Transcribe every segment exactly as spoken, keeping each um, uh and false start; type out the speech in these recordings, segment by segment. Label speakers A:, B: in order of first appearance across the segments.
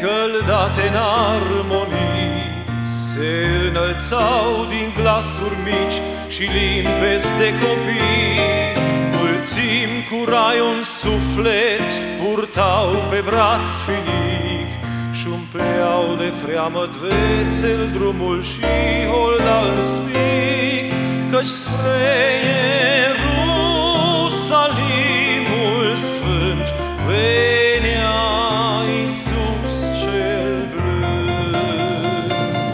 A: scăldate în armonii, se înălțau din glasuri mici și limpezi de copii. Mulțimi cu rai un suflet purtau pe braț finic și umpleau de freamăt vesel drumul și holda în spic, căci spre Ierusalimul sfânt venea Iisus cel blând.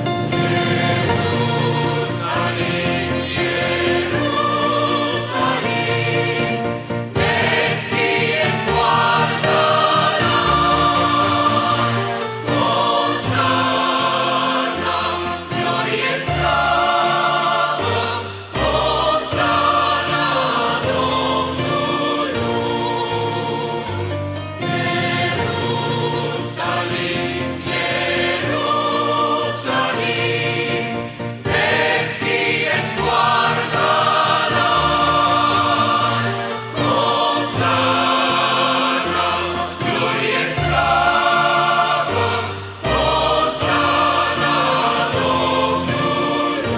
B: Ierusalim, Ierusalim, deschideți poarta la Osana, glorie slavă, Osana Domnului. Ierusalim, Ierusalim, deschideți poarta la Osana, glorie slavă, Osana Domnului.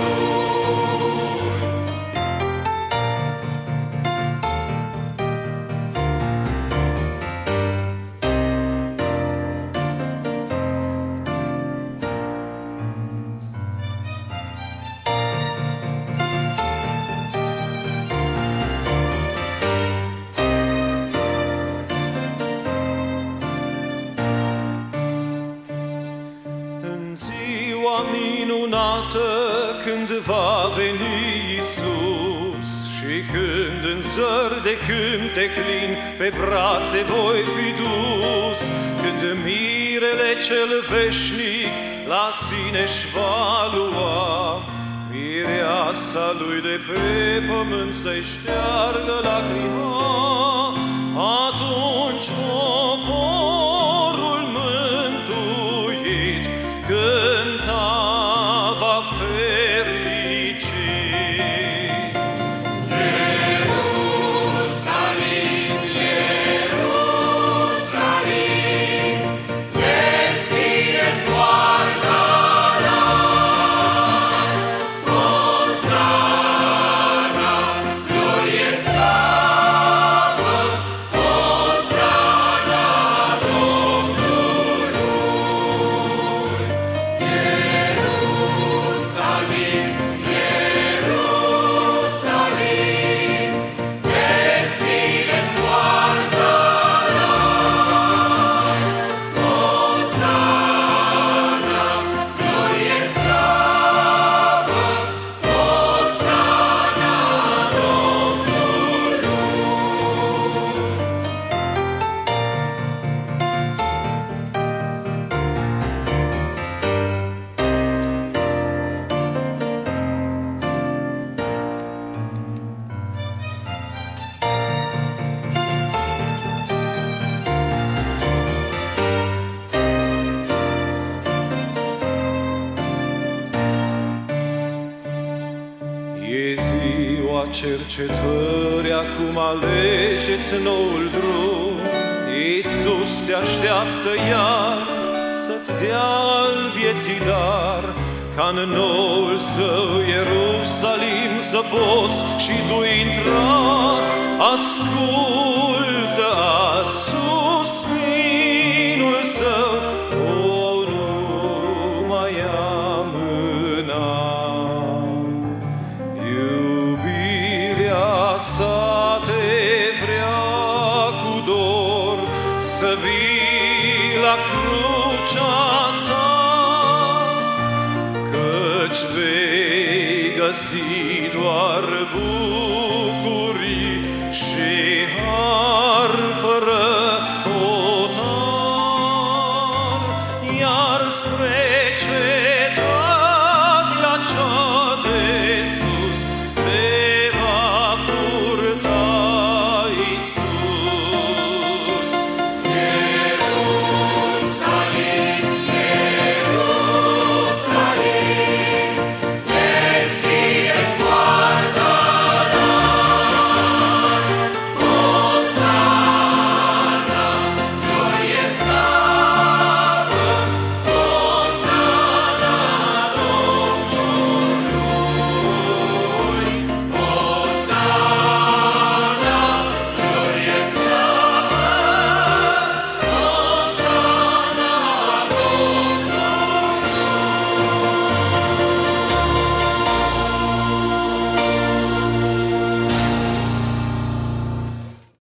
A: În ziua minunată când va veni Iisus și când în zări de cântec lin pe brațe voi fi dus, când mirele cel veșnic la sine-și va lua mireasa lui de pe pământ să-i șteargă lacrima, atunci poporul mântuit cânta va ferici.
B: Ierusalim, Ierusalim, deschideți poarta la Osana, glorie slavă, Osana Domnului. Ierusalim, Ierusalim, deschideți poarta la Osana, glorie slavă, Osana Domnului.
A: E ziua cercetării, acum alegeți noul drum. Iisus te așteaptă iar să-ți dea al vieții dar, ca în noul său Ierusalim să poți și tu intra. Ascultă azi suspinul său, o, nu mai amâna. Iubirea sa te vrea cu dor să vii la crucea sa, căci vei găsi doar bucurii și har fără hotar, iar spre cer